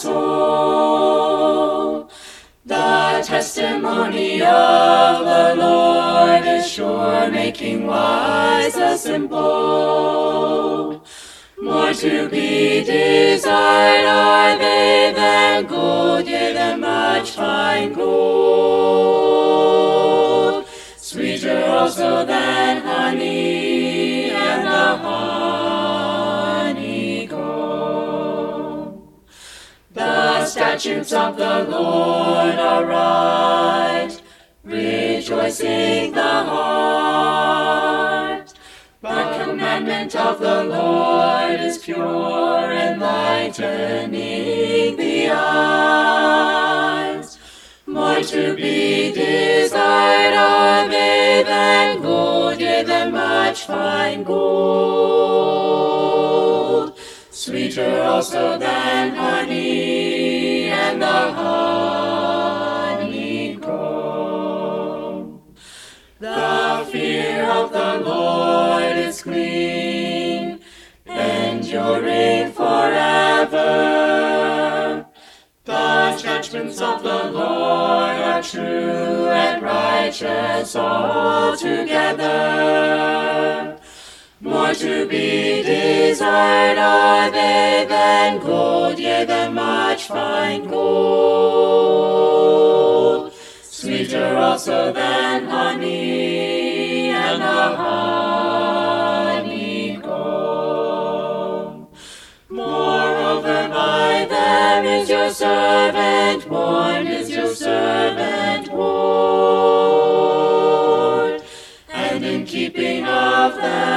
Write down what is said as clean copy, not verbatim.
soul. The testimony of the Lord is sure, making wise the simple. More to be desired are they than gold, yea, than much fine gold. Sweeter also than honey and the honeycomb. The statutes of the Lord are right, rejoicing the heart. The commandment of the Lord is pure, enlightening the eyes. More to be desired are they than gold, yea, than much fine gold. Sweeter also than honey and the honeycomb. The fear of the Lord is clean, enduring forever. The judgments of the Lord are true and righteous altogether. More to be desired are they than gold, yea, than much fine gold. Sweeter also than honey and the honeycomb. Moreover, by them is your servant warned, is your servant warned, and in keeping of them